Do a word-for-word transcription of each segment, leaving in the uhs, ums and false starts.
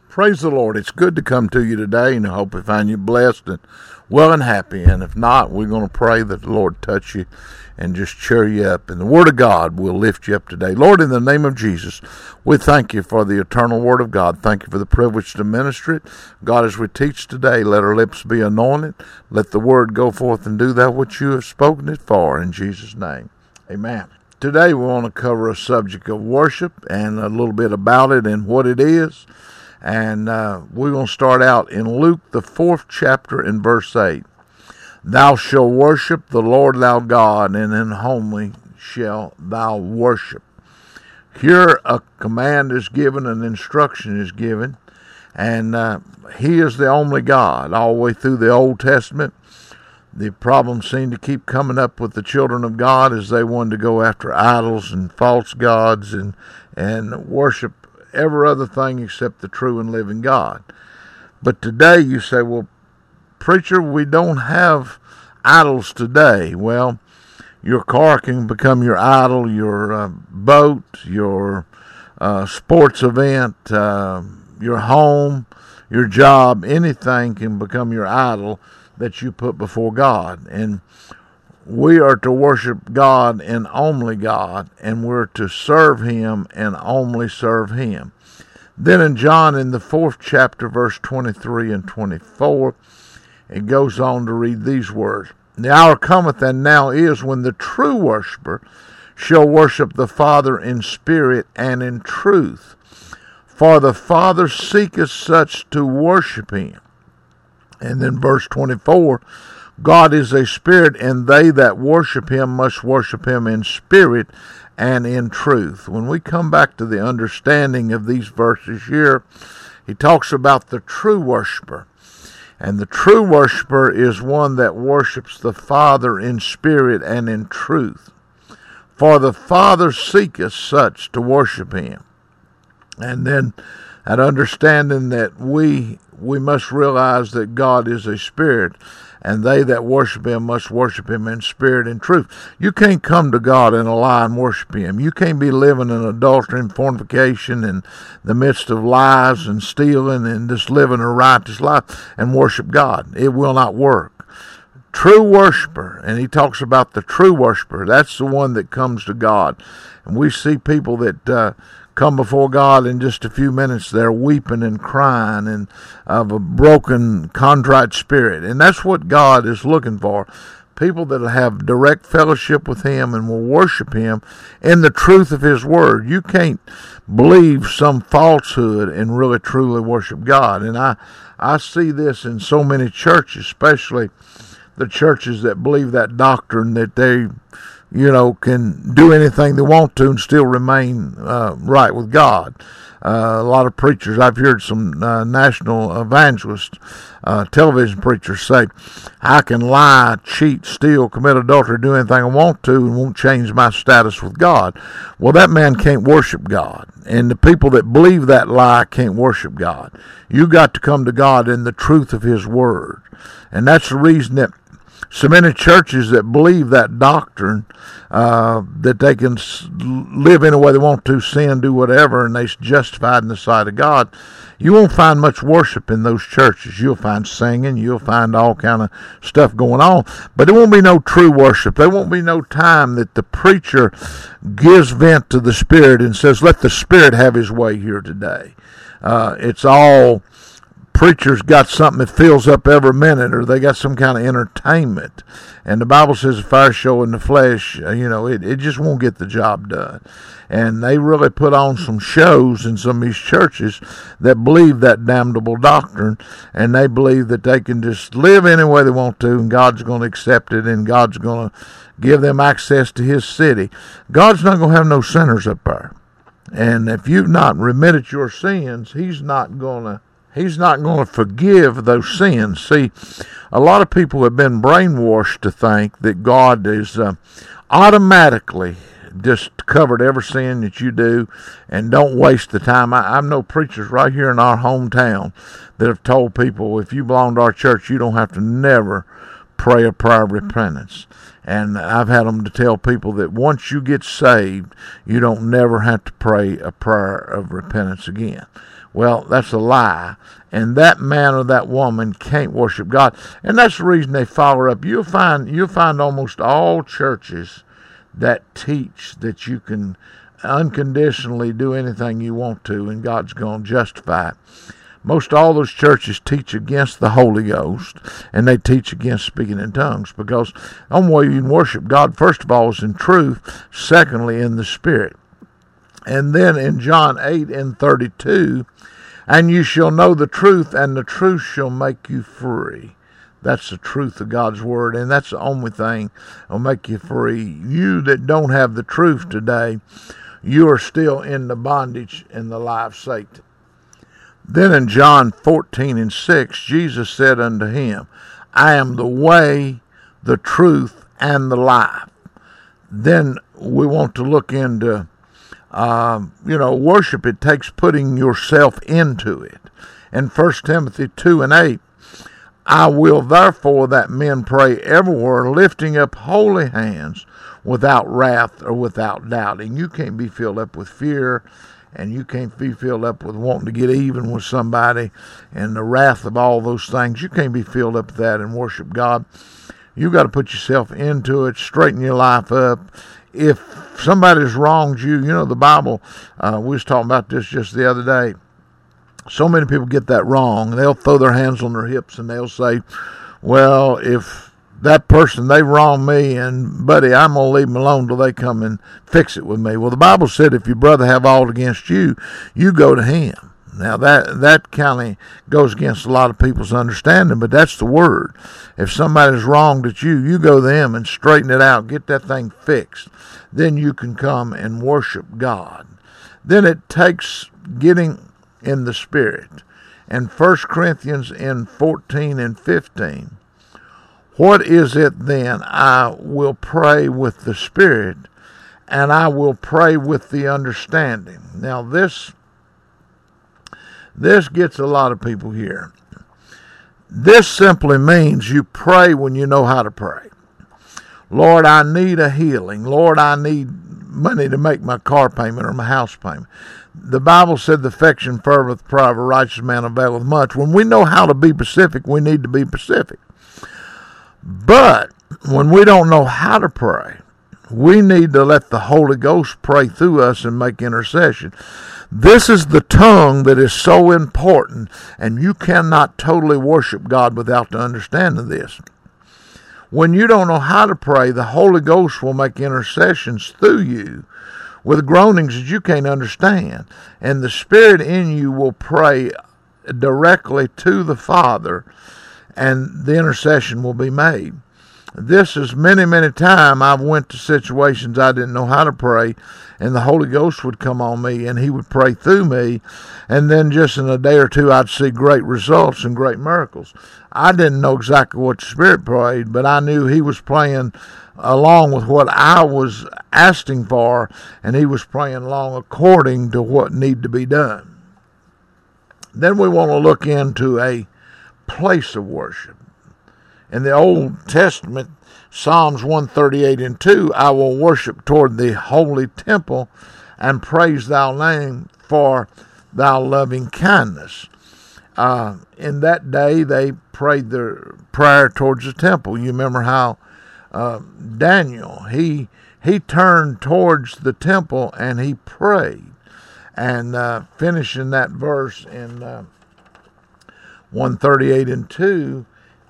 Praise the Lord. It's good to come to you today, and I hope we find you blessed and well and happy. And if not, we're going to pray that the Lord touch you and just cheer you up. And the Word of God will lift you up today. Lord, in the name of Jesus, we thank you for the eternal Word of God. Thank you for the privilege to minister it. God, as we teach today, let our lips be anointed. Let the Word go forth and do that which you have spoken it for. In Jesus' name, amen. Today we want to cover a subject of worship and a little bit about it and what it is. And uh, we're going to start out in Luke, the fourth chapter, in verse eight. Thou shalt worship the Lord thy God, and in homely shall thou worship. Here a command is given, an instruction is given, and uh, he is the only God. All the way through the Old Testament, the problem seemed to keep coming up with the children of God as they wanted to go after idols and false gods and, and worship every other thing except the true and living God. But today you say, well, preacher, we don't have idols today. Well, your car can become your idol, your uh, boat, your uh, sports event, uh, your home, your job, anything can become your idol that you put before God. And we are to worship God and only God, and we're to serve Him and only serve Him. Then in John, in the fourth chapter, verse twenty-three and twenty-four, it goes on to read these words. The hour cometh, and now is, when the true worshiper shall worship the Father in spirit and in truth. For the Father seeketh such to worship Him. And then verse twenty-four, God is a spirit, and they that worship Him must worship Him in spirit and in truth. When we come back to the understanding of these verses here, he talks about the true worshiper. And the true worshiper is one that worships the Father in spirit and in truth. For the Father seeketh such to worship Him. And then that understanding that we we must realize that God is a spirit, and they that worship Him must worship Him in spirit and truth. You can't come to God in a lie and worship Him. You can't be living in adultery and fornication in the midst of lies and stealing and just living a righteous life and worship God. It will not work. True worshiper, and he talks about the true worshiper, that's the one that comes to God. And we see people that uh, come before God in just a few minutes, they're weeping and crying and of a broken, contrite spirit. And that's what God is looking for. People that have direct fellowship with Him and will worship Him in the truth of His Word. You can't believe some falsehood and really truly worship God. And I, I see this in so many churches, especially the churches that believe that doctrine that they you know, can do anything they want to and still remain uh, right with God. Uh, a lot of preachers, I've heard some uh, national evangelists, uh, television preachers say, I can lie, cheat, steal, commit adultery, do anything I want to and won't change my status with God. Well, that man can't worship God. And the people that believe that lie can't worship God. You got to come to God in the truth of His Word. And that's the reason that so many churches that believe that doctrine, uh, that they can live any way they want to, sin, do whatever, and they're justified in the sight of God, you won't find much worship in those churches. You'll find singing, you'll find all kind of stuff going on, but there won't be no true worship. There won't be no time that the preacher gives vent to the Spirit and says, let the Spirit have His way here today. Uh, it's all preachers got something that fills up every minute, or they got some kind of entertainment. And the Bible says a fire show in the flesh, uh, you know, it, it just won't get the job done. And they really put on some shows in some of these churches that believe that damnable doctrine, and they believe that they can just live any way they want to, and God's going to accept it, and God's going to give them access to His city. God's not going to have no sinners up there. And if you've not remitted your sins, He's not going to He's not going to forgive those sins. See, a lot of people have been brainwashed to think that God is uh, automatically just covered every sin that you do and don't waste the time. I, I know preachers right here in our hometown that have told people, if you belong to our church, you don't have to never pray a prayer of repentance. And I've had them to tell people that once you get saved, you don't never have to pray a prayer of repentance again. Well, that's a lie. And that man or that woman can't worship God. And that's the reason they follow up. You'll find you'll find almost all churches that teach that you can unconditionally do anything you want to and God's going to justify it. Most all those churches teach against the Holy Ghost, and they teach against speaking in tongues, because the only way you can worship God, first of all, is in truth, secondly, in the Spirit. And then in John eight and thirty-two, and you shall know the truth, and the truth shall make you free. That's the truth of God's Word, and that's the only thing that will make you free. You that don't have the truth today, you are still in the bondage and the lie of Satan. Then in John fourteen and six, Jesus said unto him, I am the way, the truth, and the life. Then we want to look into, uh, you know, worship. It takes putting yourself into it. In First Timothy two and eight, I will therefore that men pray everywhere, lifting up holy hands without wrath or without doubting. You can't be filled up with fear, and you can't be filled up with wanting to get even with somebody and the wrath of all those things. You can't be filled up with that and worship God. You've got to put yourself into it, straighten your life up. If somebody's wronged you, you know, the Bible, uh, we was talking about this just the other day. So many people get that wrong. They'll throw their hands on their hips and they'll say, well, if that person, they wronged me, and buddy, I'm going to leave them alone till they come and fix it with me. Well, the Bible said if your brother have aught against you, you go to him. Now, that that kind of goes against a lot of people's understanding, but that's the word. If somebody's wronged at you, you go to them and straighten it out, get that thing fixed. Then you can come and worship God. Then it takes getting in the Spirit. And First Corinthians in fourteen and fifteen, what is it then? I will pray with the Spirit, and I will pray with the understanding. Now this, this gets a lot of people here. This simply means you pray when you know how to pray. Lord, I need a healing. Lord, I need money to make my car payment or my house payment. The Bible said the affection fervent prayer of a righteous man availeth much. When we know how to be specific, we need to be specific. But when we don't know how to pray, we need to let the Holy Ghost pray through us and make intercession. This is the tongue that is so important, and you cannot totally worship God without the understanding of this. When you don't know how to pray, the Holy Ghost will make intercessions through you with groanings that you can't understand. And the Spirit in you will pray directly to the Father, and the intercession will be made. This is many, many times I've went to situations I didn't know how to pray, and the Holy Ghost would come on me, and He would pray through me, and then just in a day or two I'd see great results and great miracles. I didn't know exactly what the Spirit prayed, but I knew He was praying along with what I was asking for, and He was praying along according to what needed to be done. Then we want to look into a place of worship. In the Old Testament, Psalms one thirty-eight and two, I will worship toward the holy temple and praise thy name for thy loving kindness. Uh, in that day, they prayed their prayer towards the temple. You remember how uh, Daniel, he he turned towards the temple and he prayed. And uh, finishing that verse in uh, one thirty-eight and two,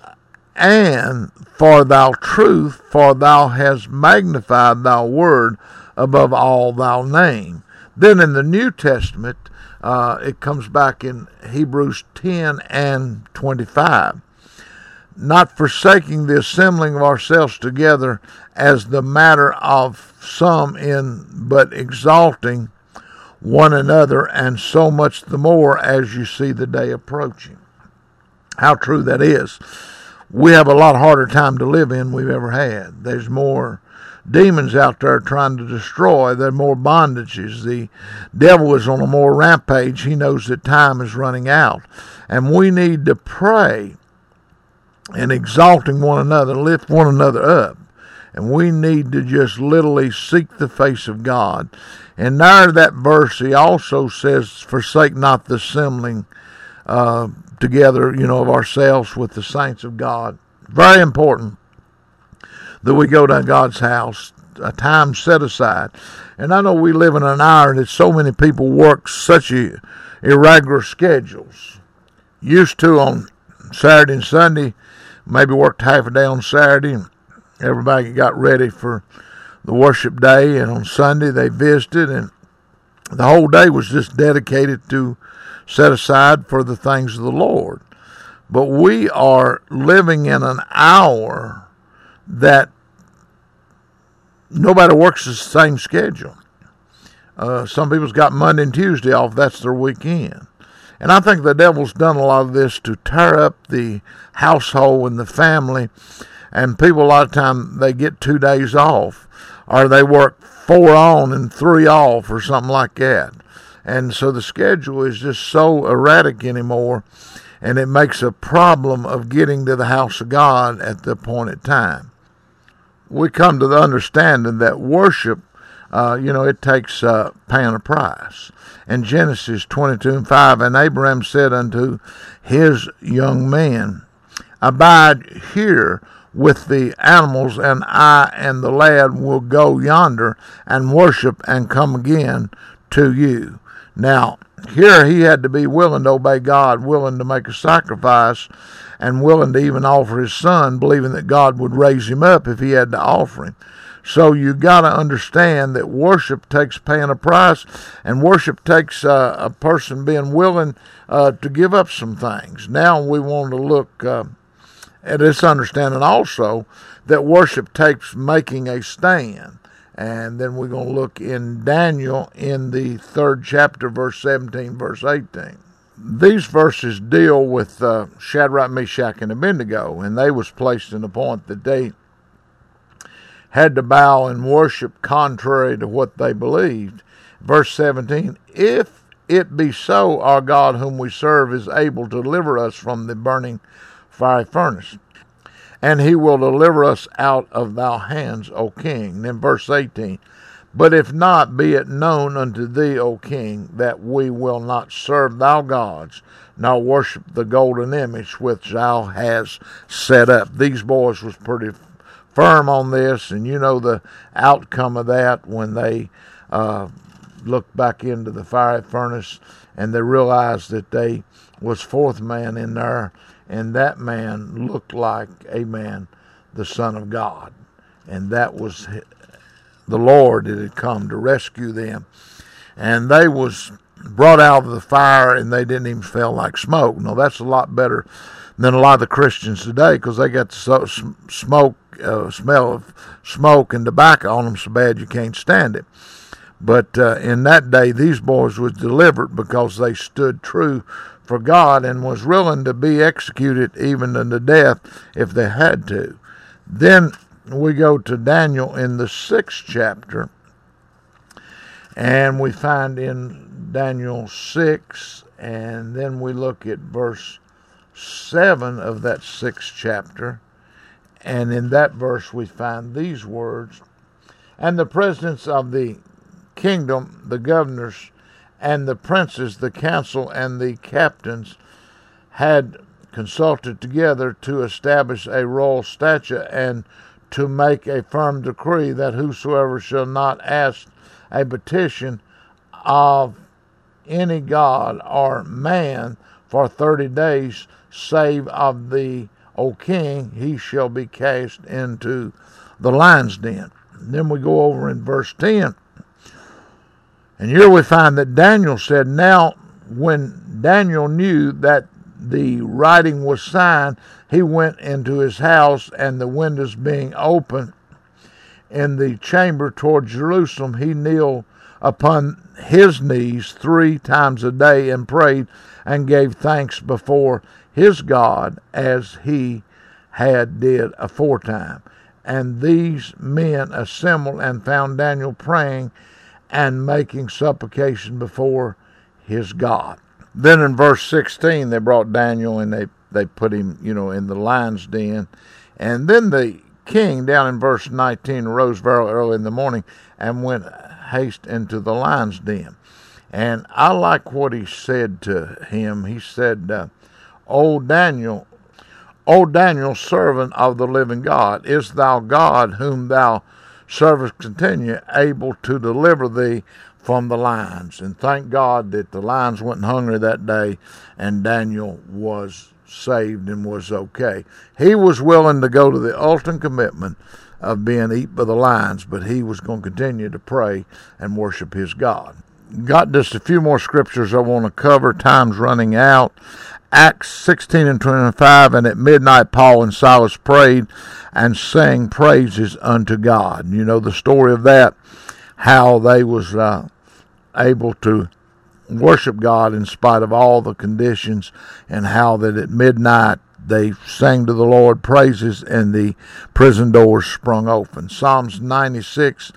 and for thou truth, for thou hast magnified thy word above all thy name. Then in the New Testament, uh, it comes back in Hebrews ten and twenty-five. Not forsaking the assembling of ourselves together as the matter of some in, but exalting one another, and so much the more as you see the day approaching. How true that is. We have a lot harder time to live in we've ever had. There's more demons out there trying to destroy. There are more bondages. The devil is on a more rampage. He knows that time is running out. And we need to pray and exalting one another, lift one another up. And we need to just literally seek the face of God. And there, that verse, he also says, forsake not the assembling uh, together, you know, of ourselves with the saints of God. Very important that we go to God's house, a time set aside. And I know we live in an hour that so many people work such a irregular schedules. Used to on Saturday and Sunday, maybe worked half a day on Saturday, and everybody got ready for the worship day, and on Sunday they visited, and the whole day was just dedicated to set aside for the things of the Lord. But we are living in an hour that nobody works the same schedule. Uh, some people's got Monday and Tuesday off. That's their weekend. And I think the devil's done a lot of this to tear up the household and the family. And people, a lot of time, they get two days off. Or they work four on and three off or something like that. And so the schedule is just so erratic anymore. And it makes a problem of getting to the house of God at the appointed time. We come to the understanding that worship, Uh, you know, it takes uh, paying a price. In Genesis twenty-two and five, and Abraham said unto his young men, abide here with the animals, and I and the lad will go yonder and worship and come again to you. Now, here he had to be willing to obey God, willing to make a sacrifice, and willing to even offer his son, believing that God would raise him up if he had to offer him. So you got to understand that worship takes paying a price, and worship takes uh, a person being willing uh, to give up some things. Now we want to look uh, at this understanding also that worship takes making a stand. And then we're going to look in Daniel in the third chapter, verse seventeen, verse eighteen. These verses deal with uh, Shadrach, Meshach, and Abednego, and they was placed in the point that they had to bow and worship contrary to what they believed. Verse seventeen, if it be so, our God whom we serve is able to deliver us from the burning fiery furnace, and he will deliver us out of thy hands, O king. And then verse eighteen, but if not, be it known unto thee, O king, that we will not serve thy gods, nor worship the golden image which thou hast set up. These boys was pretty firm on this, and you know the outcome of that when they uh, looked back into the fiery furnace and they realized that they was fourth man in there, and that man looked like, amen, the Son of God. And that was the Lord that had come to rescue them. And they was brought out of the fire, and they didn't even smell like smoke. Now, that's a lot better than a lot of the Christians today, because they got the smoke, uh, smell of smoke and tobacco on them so bad you can't stand it. But uh, in that day, these boys was delivered because they stood true for God and was willing to be executed even unto death if they had to. Then we go to Daniel in the sixth chapter, and we find in Daniel six, and then we look at verse seven of that sixth chapter, and in that verse we find these words, and the presidents of the kingdom, the governors, and the princes, the council, and the captains had consulted together to establish a royal statute and to make a firm decree that whosoever shall not ask a petition of any god or man for thirty days, save of thee, O king, he shall be cast into the lion's den. And then we go over in verse ten. And here we find that Daniel said, now when Daniel knew that the writing was signed, he went into his house, and the windows being open in the chamber toward Jerusalem, he kneeled upon his knees three times a day and prayed and gave thanks before his God as he had did aforetime. And these men assembled and found Daniel praying and making supplication before his God. Then in verse sixteen, they brought Daniel and they, they put him, you know, in the lion's den. And then the king, down in verse nineteen, rose very early in the morning and went haste into the lion's den. And I like what he said to him. He said, uh, O Daniel, O Daniel, servant of the living God, is thou God whom thou servest continue, able to deliver thee from the lions? And thank God that the lions went hungry that day, and Daniel was saved and was okay. He was willing to go to the ultimate commitment of being eaten by the lions, but he was going to continue to pray and worship his God. Got just a few more scriptures I want to cover. Time's running out. Acts sixteen and twenty-five, and at midnight Paul and Silas prayed and sang praises unto God. You know the story of that, how they was uh, able to worship God in spite of all the conditions, and how that at midnight they sang to the Lord praises and the prison doors sprung open. Psalms ninety-six,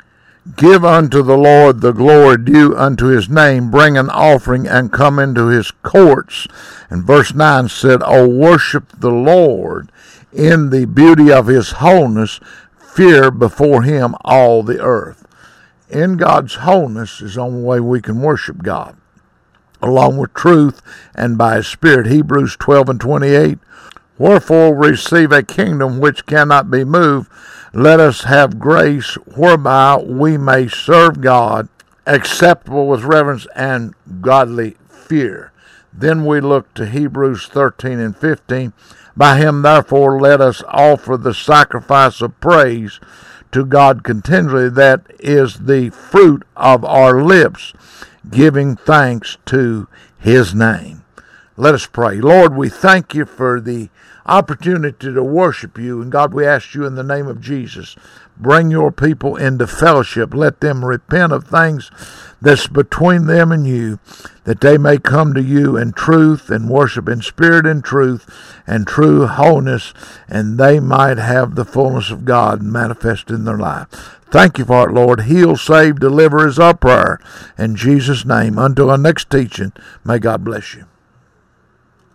give unto the Lord the glory due unto his name, bring an offering and come into his courts. And verse nine said, O worship the Lord in the beauty of his holiness, fear before him all the earth. In God's holiness is the only way we can worship God, along with truth and by his Spirit. Hebrews twelve and twenty-eight, wherefore receive a kingdom which cannot be moved. Let us have grace whereby we may serve God acceptable with reverence and godly fear. Then we look to Hebrews thirteen and fifteen. By him therefore let us offer the sacrifice of praise to God continually, that is the fruit of our lips, giving thanks to his name. Let us pray. Lord, we thank you for the opportunity to worship you. And God, we ask you in the name of Jesus, bring your people into fellowship. Let them repent of things that's between them and you, that they may come to you in truth and worship in spirit and truth and true wholeness, and they might have the fullness of God manifest in their life. Thank you for it, Lord. Heal, save, deliver is our prayer. In Jesus' name, until our next teaching, may God bless you.